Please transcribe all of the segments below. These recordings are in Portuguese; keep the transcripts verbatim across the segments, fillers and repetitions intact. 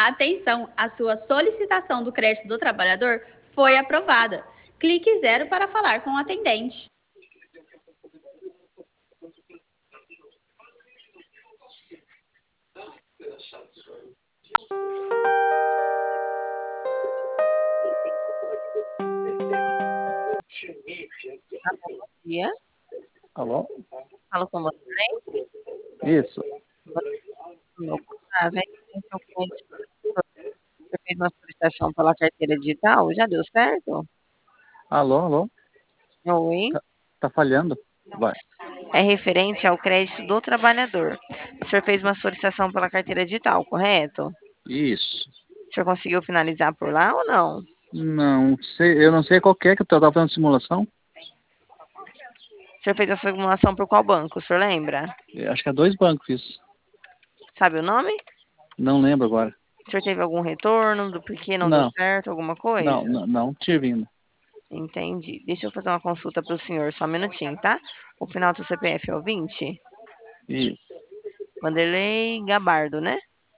Atenção, a sua solicitação do crédito do trabalhador foi aprovada. Clique zero para falar com o atendente. Bom dia. Alô? Falo com você. Isso. Meu contato, hein? Você fez uma solicitação pela carteira digital, já deu certo? Alô, alô? Oi? Tá, tá falhando? Vai. É referente ao crédito do trabalhador. O senhor fez uma solicitação pela carteira digital, correto? Isso. O senhor conseguiu finalizar por lá ou não? Não sei, eu não sei qual que é que eu tava fazendo simulação. O senhor fez a simulação por qual banco, o senhor lembra? Eu acho que é dois bancos isso. Sabe o nome? Não lembro agora. O senhor teve algum retorno do porquê não deu Não, certo, alguma coisa? não, não, não tive ainda. Entendi. Deixa eu fazer uma consulta para o senhor, só um minutinho, tá? O final do C P F é o vinte? Isso. Vanderlei Gabardo, né?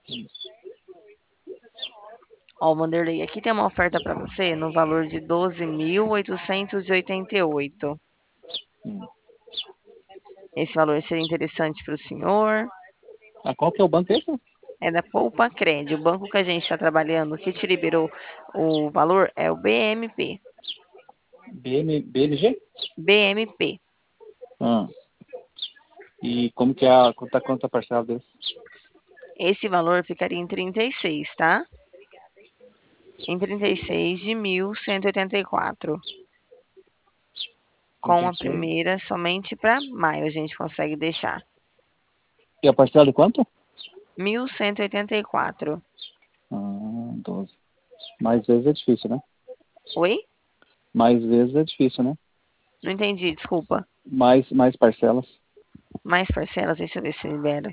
Ó, Vanderlei, aqui tem uma oferta para você no valor de doze mil oitocentos e oitenta e oito. Hum. Esse valor seria interessante para o senhor. Ah, qual que é o banco esse? É da Poupa Cred. O banco que a gente está trabalhando, que te liberou o valor, é o B M P. B M, B M G? B M P. Ah. E como que é a quanta, quanta parcela desse? Esse valor ficaria em trinta e seis, tá? Em trinta e seis de mil cento e oitenta e quatro. Com a trinta e seis. primeira somente para maio a gente consegue deixar. E a parcela de quanto? mil cento e oitenta e quatro. Ah, doze. Mais vezes é difícil, né? Oi? Mais vezes é difícil, né? Não entendi, desculpa. Mais, mais parcelas. Mais parcelas, deixa eu ver se libera.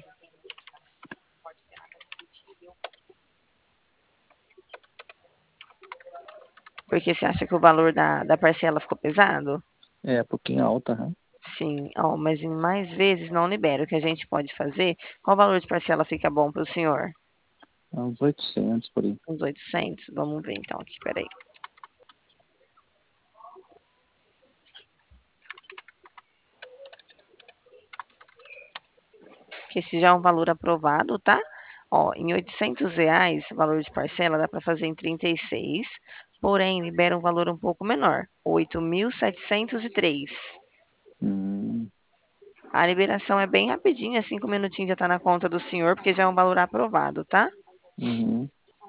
Porque você acha que o valor da, da parcela ficou pesado? É, um pouquinho alta, né? Sim, ó, mas em mais vezes não libera. O que a gente pode fazer? Qual valor de parcela fica bom para o senhor? Uns oitocentos por aí. Uns oitocentos? Vamos ver então aqui, peraí. Que esse já é um valor aprovado, tá? Ó, em oitocentos reais, o valor de parcela dá para fazer em trinta e seis, porém libera um valor um pouco menor, oito mil setecentos e três. Hum. A liberação é bem rapidinha, cinco minutinhos já tá na conta do senhor, porque já é um valor aprovado, tá? Uhum.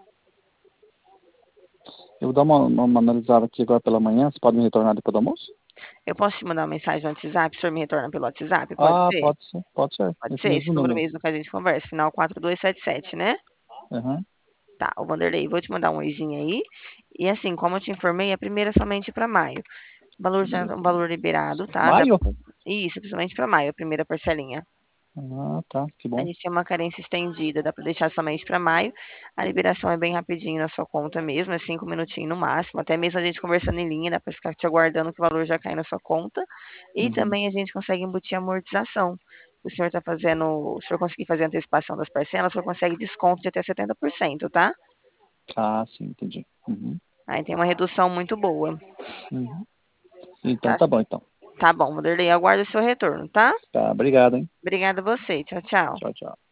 Eu vou dar uma, uma, uma analisada aqui agora pela manhã. Você pode me retornar depois do almoço? Eu posso te mandar uma mensagem no WhatsApp, o senhor me retorna pelo WhatsApp, pode Ah, ser? pode ser, pode ser. Pode Esse ser, esse mesmo número número. mesmo que a gente conversa, final quatro dois sete sete, né? Uhum. Tá, o Vanderlei, vou te mandar um oizinho aí. E assim, como eu te informei, a primeira é somente para maio. O valor já é um valor liberado, tá? Dá Maio? pra... Isso, principalmente para maio, a primeira parcelinha. Ah, tá, que A bom. gente tem uma carência estendida, dá para deixar somente para maio. A liberação é bem rapidinho na sua conta mesmo, é cinco minutinhos no máximo. Até mesmo a gente conversando em linha, dá para ficar te aguardando que o valor já cai na sua conta. E Uhum. também a gente consegue embutir a amortização. O senhor está fazendo, se o senhor conseguir fazer a antecipação das parcelas, o senhor consegue desconto de até setenta por cento, tá? Ah, sim, entendi. Uhum. Aí tem uma redução muito boa. Uhum. Então Tá, tá bom, então. tá bom, Vanderlei, aguardo o seu retorno, tá? Tá, obrigado, hein? Obrigada a você. Tchau, tchau. Tchau, tchau.